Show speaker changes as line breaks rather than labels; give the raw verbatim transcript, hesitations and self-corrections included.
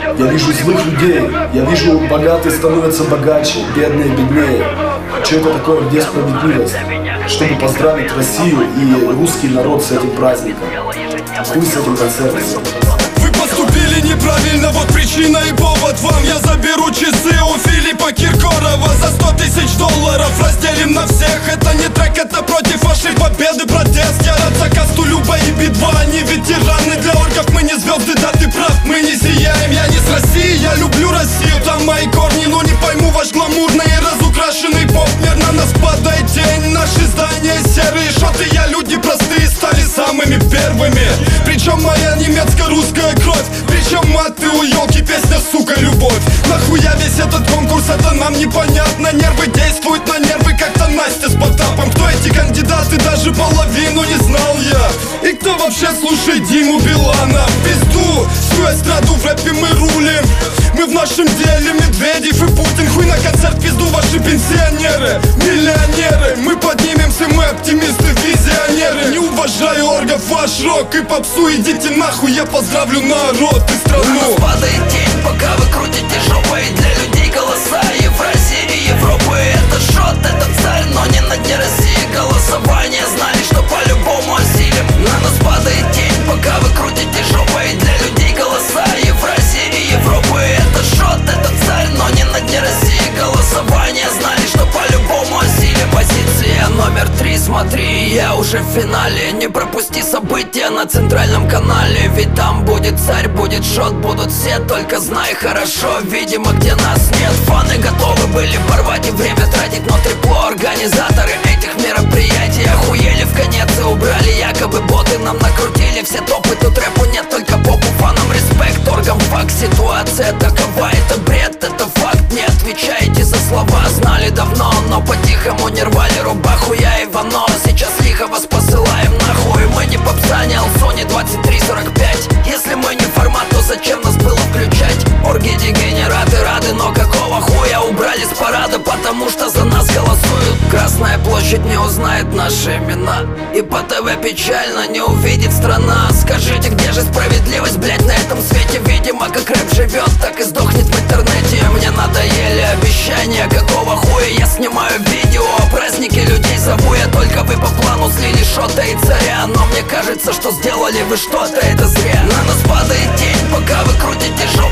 Я вижу злых людей, я вижу богатые становятся богаче, бедные беднее. Что это такое, где справедливость? Чтобы поздравить Россию и русский народ с этим праздником. Хуй с этим концертом.
Вы поступили неправильно, вот причина и повод вам. Я заберу часы у Филиппа Киркорова за сто тысяч долларов, разделим на всех. Это не трек, это против вашей победы протест. Я рад за касту Люба и Би два, они ветераны. Для орков мы не звезды, да ты прав, мы не сияем. Я не с России, я люблю Россию, там мои корни. Но не пойму ваш гламурный и разукрашенный поп-мир. На нас падает тень, наши здания серые. Шоты, я люди простые, стали самыми первыми. Причем моя немецко-русская кровь, причем маты у елки, песня, сука, любовь. Нахуя весь этот конкурс, это нам непонятно. Нервы действуют на нервы, как-то Настя с Потапом. Кто эти кандидаты, даже половину не знал я. И кто вообще слушает Диму Билана? В пизду, всю эстраду в рэпе мы рулим. Мы в нашем деле Медведев и Путин. Хуй на концерт в пизду ваши пенсионеры, миллионеры. Мы поднимемся, мы оптимисты, визионеры. Не уважаю оргов, ваш рок и попсу. Идите нахуй, я поздравлю народ и страну.
На нас падает тень, пока вы крутите жопой. Для людей голоса Евразии и Европы. Это шот, это царь, но не на дне России. Голосование знали, что по-любому осилим. На нас падает тень, пока вы крутите жопой. Для людей голоса Евразии и Европы. Это шот, это царь, но не на дне России. Голосование знали, что по-любому осилим. Позиция номер три, смотри, я уже в финале. Не пропусти события на центральном канале. Ведь там будет царь, будет шот, будут все. Только знай хорошо, видимо, где нас нет. Фаны готовы были порвать и время тратить, но трепло. Организаторы этих мероприятий охуели в конец и убрали якобы боты. Нам накрутили все топы, тут рэпу нет, только попу. Фанам респект, оргам факт, ситуация такова. Это бред, это факт, не отвечаете за слова. Знали давно, но по-тихому не рвали рубаху. Я Ивано, сейчас лихо вас посылаем нахуй. Мы не попса, не Алсони двадцать три сорок пять. Если мы не формат, то зачем нас было включать? Орги, дегенераты рады, но какого хуя убрали с парада? Потому что за нас голосуют. Красная площадь не узнает наши имена, и по ТВ печально не увидит страна. Скажите, где же справедливость, блять, на этом свете? Видимо, как рэп живет, так и сдохнет в интернете. Мне надоели обещания, какого хуя я снимаю видео. Праздники людей зову я, только вы по плану слили шота и царя. Но мне кажется, что сделали вы что-то, это зря. На нас падает тень, пока вы крутите жопу.